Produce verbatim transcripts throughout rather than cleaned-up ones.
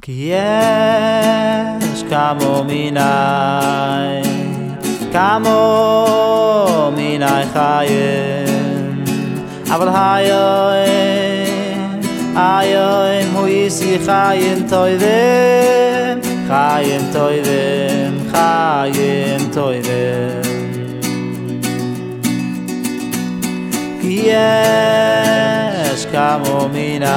כי יש כמו מיני, כמו מיני חיים, אבל היום, היום הוא יסי חיים טובים, חיים טובים, חיים טובים. כי יש כמו מיני,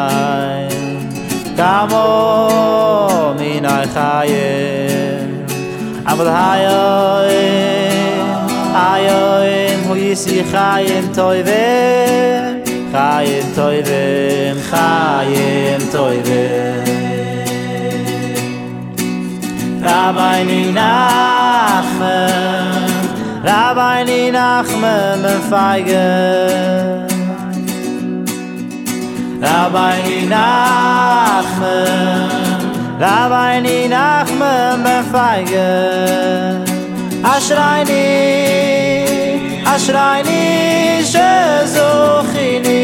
כמו מיני חיים, אבל היום, היום הוא יסי חיים טובים, חיים טובים, חיים טובים. Rabbeinu Nachman, Rabbeinu Nachman ben Feigen, Rabbeinu Nachman, Rabbeinu Nachman ben Feigen. Ashreini, Ashreini shezochini.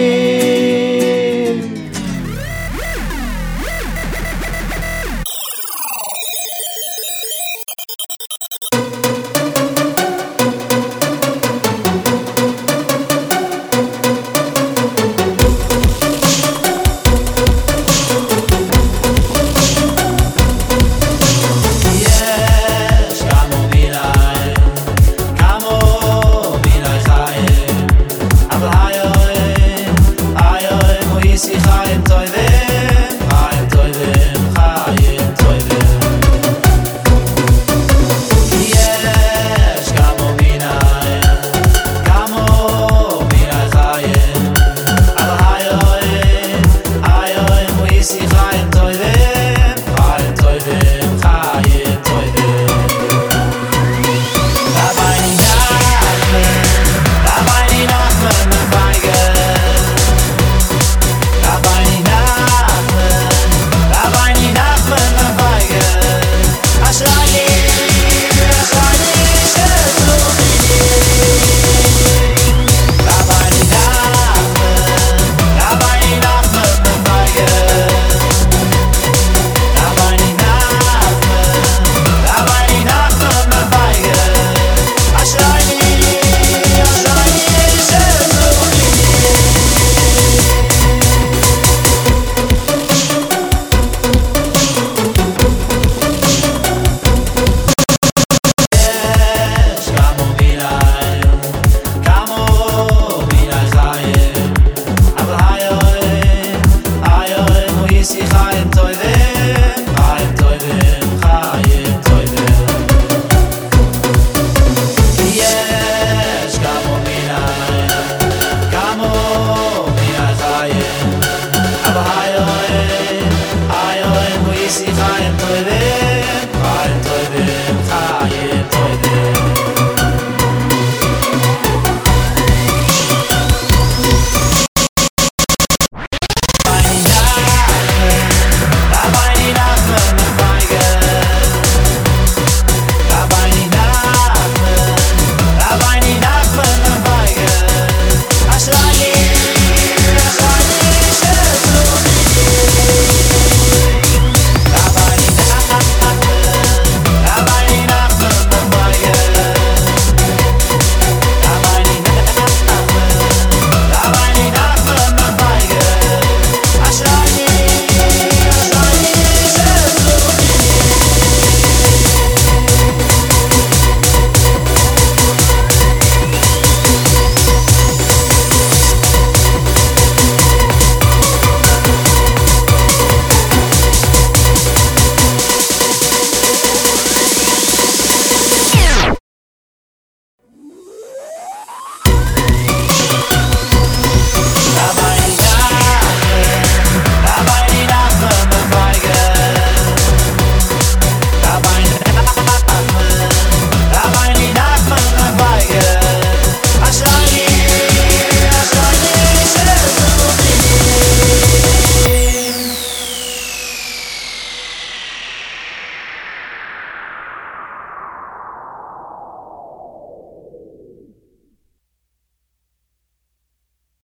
Si